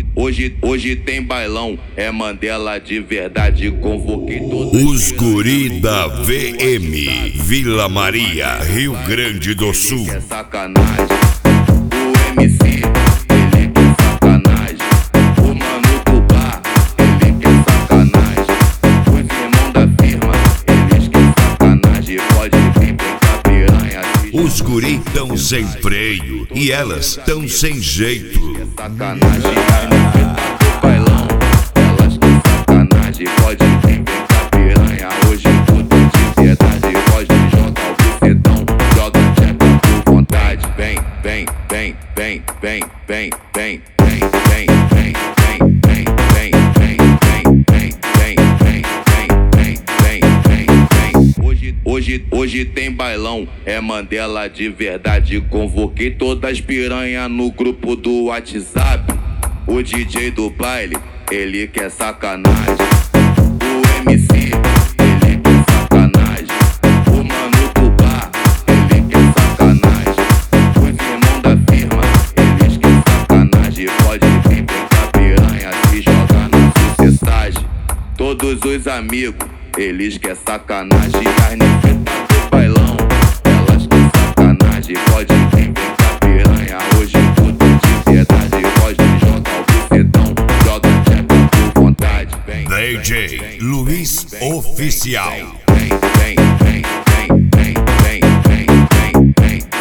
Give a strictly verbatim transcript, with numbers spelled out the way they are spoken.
Hoje, hoje, hoje tem bailão, é Mandela de verdade. Convoquei todos os guri da V M, Vila Maria, Rio Grande do Sul. É sacanagem, o M C, ele quer sacanagem. O mano do bar, ele quer sacanagem. Os irmãos da firma, eles querem sacanagem. Pode vir, vem cá, piranha. Os guri tão sem freio e elas tão sem jeito. É sacanagem, a do bailão, elas querem sacanagem. Pode vir, vem cá, piranha. Hoje tudo é de verdade. Pode jogar o bucetão, joga a tcheca por vontade. Vem, vem, vem, vem, vem, vem, vem, vem, vem, vem, vem, vem, vem, vem, vem, vem, vem, vem, vem, vem. Hoje, hoje, hoje tem bailão, é Mandela de verdade. Convoquei todas as piranha no grupo do WhatsApp. O D J do baile, ele quer sacanagem. O M C, ele quer sacanagem. O mano do bar, ele quer sacanagem. Os irmãos da firma, eles querem sacanagem. Pode vir, vem cá, piranha, se joga na sucessagem. Todos os amigos, eles querem sacanagem. As nefitas do bailão, elas querem sacanagem. Pode vir, vem cá, piranha. Hoje tudo é de verdade. Pode jogar o bucetão, joga a tcheca por vontade. Vem, D J Luiz Oficial. vem, vem, vem, vem, vem, vem, vem, vem, vem.